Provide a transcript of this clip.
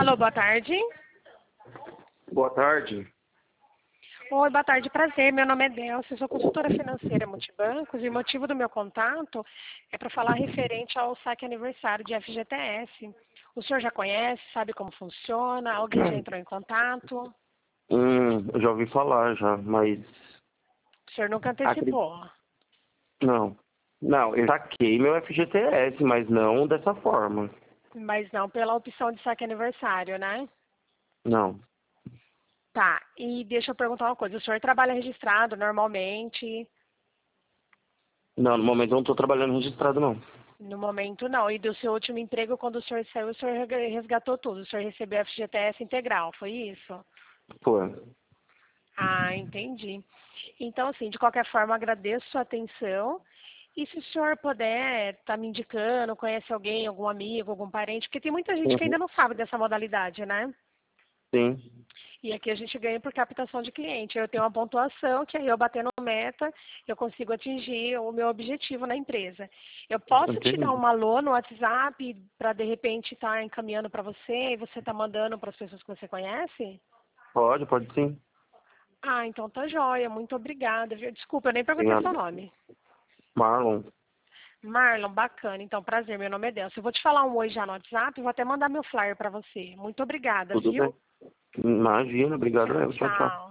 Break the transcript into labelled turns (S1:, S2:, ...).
S1: Alô, boa tarde.
S2: Boa tarde.
S1: Oi, boa tarde, prazer. Meu nome é Delcia, eu sou consultora financeira multibancos e o motivo do meu contato é para falar referente ao saque aniversário de FGTS. O senhor já conhece, sabe como funciona? Alguém já entrou em contato?
S2: Eu já ouvi falar já, mas...
S1: O senhor nunca antecipou?
S2: Não. Não, eu saquei meu FGTS, mas não dessa forma.
S1: Mas não pela opção de saque aniversário, né?
S2: Não.
S1: Tá, e deixa eu perguntar uma coisa. O senhor trabalha registrado normalmente?
S2: Não, no momento eu não estou trabalhando registrado, não.
S1: No momento não. E do seu último emprego, quando o senhor saiu, o senhor resgatou tudo. O senhor recebeu FGTS integral, foi isso?
S2: Pô,
S1: Ah, entendi. Então, assim, de qualquer forma, agradeço sua atenção. E se o senhor puder estar me indicando, conhece alguém, algum amigo, algum parente, porque tem muita gente que ainda
S2: uhum,
S1: não sabe dessa modalidade, né?
S2: sim.
S1: E aqui a gente ganha por captação de cliente. Eu tenho uma pontuação que aí eu batendo meta, eu consigo atingir o meu objetivo na empresa. Eu posso te dar
S2: Entendi.
S1: uma alô no WhatsApp para de repente estar encaminhando para você e você está mandando para as pessoas que você conhece?
S2: Pode sim.
S1: Ah, então tá joia. Muito obrigada. Viu? Desculpa, eu nem perguntei seu
S2: Obrigado.
S1: nome.
S2: Marlon,
S1: Marlon, bacana. Então, prazer. Meu nome é Delcio. Eu vou te falar um oi já no WhatsApp e vou até mandar meu flyer para você. Muito obrigada,
S2: tudo bem?
S1: viu?
S2: Imagina, obrigado
S1: Tchau,
S2: mesmo. Tchau, tchau.
S1: tchau.